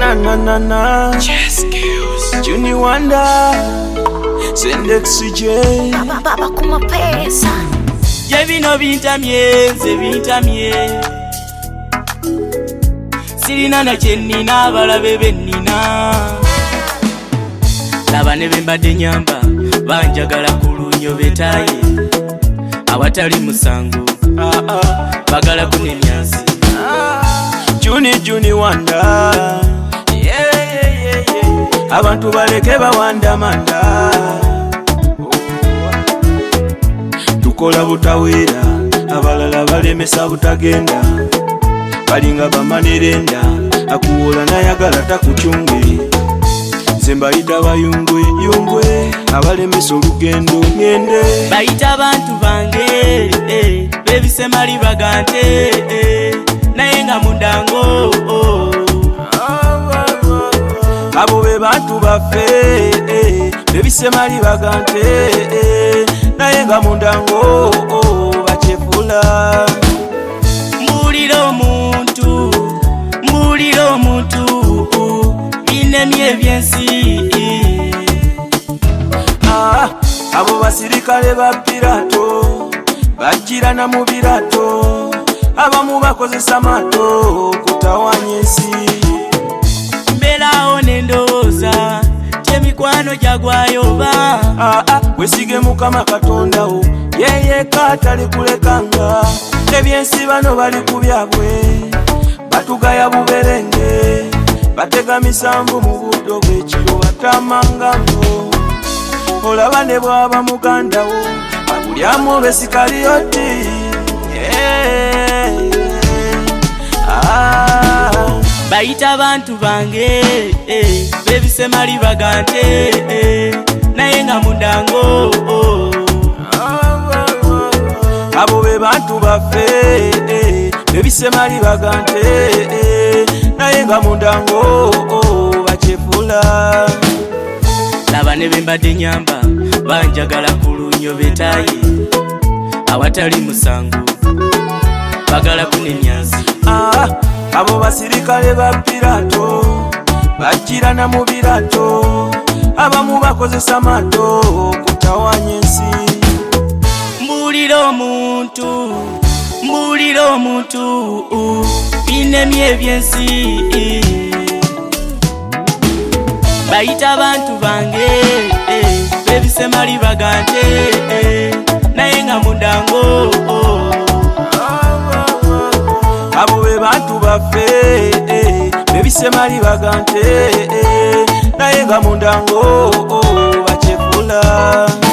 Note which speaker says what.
Speaker 1: na Just Kills Juni Wanda Sendex J
Speaker 2: Baba kuma pesa
Speaker 3: Jebino bintamye Sirina na chenina abalabe bennina Laba ne bembadde nyamba banjagala kulunyo betaye awatali musango bagala kunemyanzi
Speaker 1: Juni Wanda abantu baleke bawanda manda tukola butawera abalala balemesa butagenda balinga bamanirenda akuwola nayagala takuchunge Zembayita bayungwe abalemesa olugendo ngende
Speaker 3: bayita abantu bange bebisemali bagante naye nga mundango
Speaker 1: abo be bantu baffe bebisemali bagante naye nga mundango bachefula mbulira omuntu binemye ebyensi abo basirikale ba pirato bajirana mu birato abamu bakozesa mato kutawanya ensi
Speaker 3: mbelawo nendowooza temikwano jagwayoba
Speaker 1: wesige mukama katondawo yeyeka atali kulekanga ebyensi bano bali ku byabwe batugaya buberenge batega misanvu mu buddo bw'ekiro batamangango olaba ne bwaba mugandawo bagulyamu besikaliyoti
Speaker 3: bayita abantu bange bebisemali bagante naye nga mundango
Speaker 1: abo be bantu baffe bebisemali bagante naye nga mundango bachefula
Speaker 3: laba ne bembadde nyamba banjagala kulunyo betaye awatali musango bagala kunemyanzi
Speaker 1: abo basirikale ba pirato bajirana mu birato abamu bakozesa mato kutawanya ensi mbulira omuntu binemye ebyensi
Speaker 3: bayita abantu bange bebisemali bagante naye nga mundango
Speaker 1: abo be bantu baffe bebisemali bagante naye nga mundango bachefula